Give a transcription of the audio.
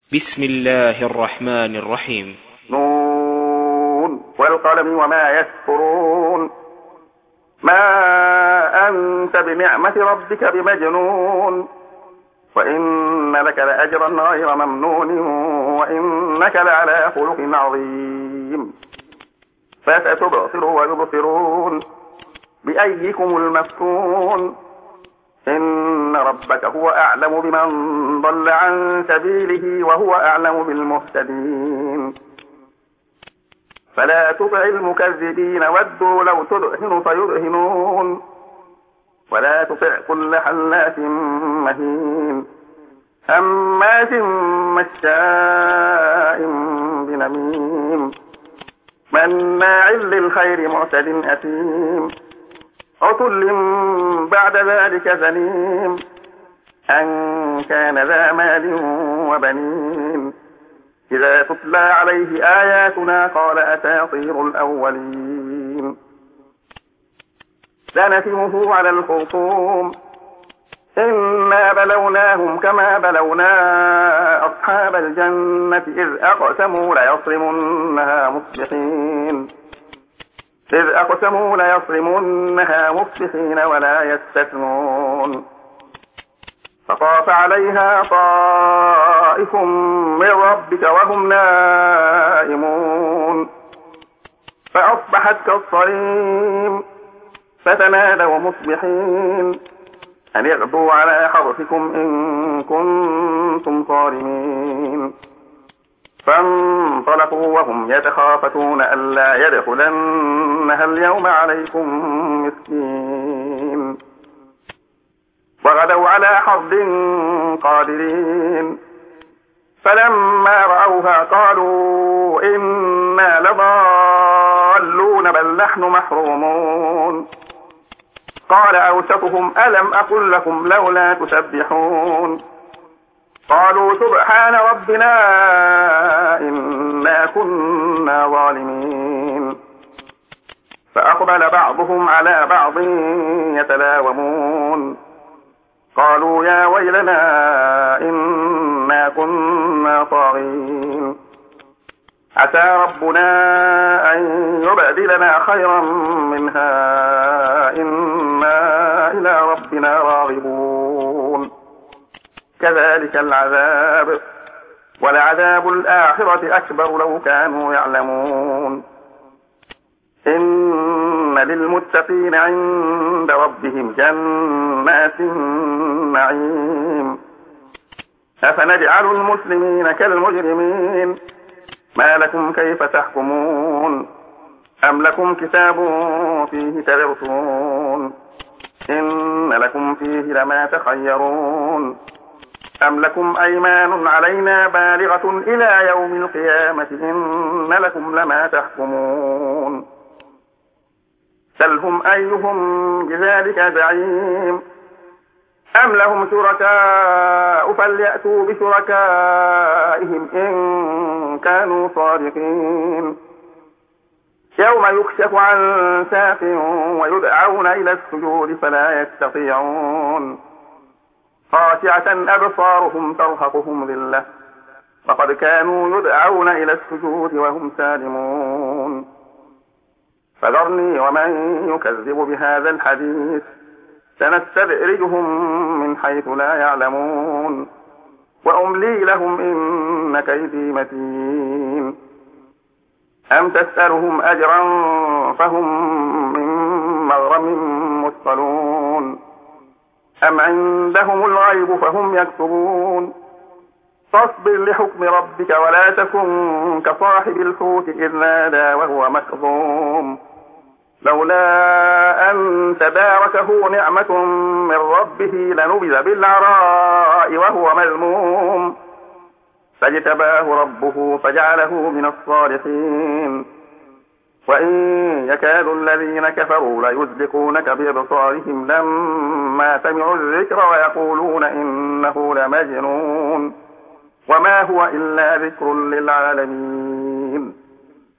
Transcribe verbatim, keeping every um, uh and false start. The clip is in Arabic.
بسم الله الرحمن الرحيم. نون والقلم وما يسطرون. ما أنت بنعمة ربك بمجنون، وإن لك لأجرا غير ممنون، وإنك لعلى خلق عظيم. فستبصر ويبصرون بأيكم المفتون. إن ربك هو أعلم بمن ضل عن سبيله وهو أعلم بالمهتدين. فلا تطع المكذبين ودوا لو تدهن فيدهنون، ولا تطع كل حلاف مهين هماز مشاء بنميم مناع للخير معتد أثيم عتل بعد ذلك زنيم أن كان ذا مال وبنين. إذا تتلى عليه آياتنا قال أساطير الأولين. سنسمه على الخرطوم. إنا بلوناهم كما بلونا أصحاب الجنة إذ أقسموا ليصرمنها مصبحين إذ أقسموا ليصرمنها مصبحين ولا يستثنون. فطاف عليها طائف من ربك وهم نائمون فأصبحت كالصريم. فتنادوا مصبحين أن اغدوا على حرثكم إن كنتم صارمين. فانطلقوا وهم يتخافتون ألا يدخلنها اليوم عليكم مسكين. وغدوا على حرد قادرين. فلما رأوها قالوا إنا لضالون بل نحن محرومون. قال أوسطهم ألم أقل لكم لولا تسبحون. قالوا سبحان ربنا إنا كنا ظالمين. فأقبل بعضهم على بعض يتلاومون. قالوا يا ويلنا إنا كنا طاغين. عسى ربنا أن يبدلنا خيرا منها إنا إلى ربنا راغبون. كذلك العذاب ولعذاب الآخرة أكبر لو كانوا يعلمون. إن للمتقين عند ربهم جنات النعيم. أفنجعل المسلمين كالمجرمين ما لكم كيف تحكمون. أم لكم كتاب فيه تدرسون إن لكم فيه لما تخيرون. أم لكم أيمان علينا بالغة إلى يوم القيامة إن لكم لما تحكمون. سلهم أيهم بذلك زعيم. أم لهم شركاء فليأتوا بشركائهم إن كانوا صادقين. يوم يكشف عن ساق ويدعون إلى السجود فلا يستطيعون. خاشعة أبصارهم ترهقهم ذلة وقد كانوا يدعون إلى السجود وهم سالمون. فذرني ومن يكذب بهذا الحديث سنستدرجهم من حيث لا يعلمون وأملي لهم إن كيدي متين. أم تسألهم أجرا فهم من مغرم مثقلون. أم عندهم الغيب فهم يكتبون. فاصبر لحكم ربك ولا تكن كصاحب الحوت إذ نادى وهو مكظوم لولا أن تداركه نعمة من ربه لنبذ بالعراء وهو مذموم فاجتباه ربه فجعله من الصالحين. وإن يكاد الذين كفروا ليزلقونك بأبصارهم لما سمعوا الذكر ويقولون إنه لمجنون وما هو إلا ذكر للعالمين.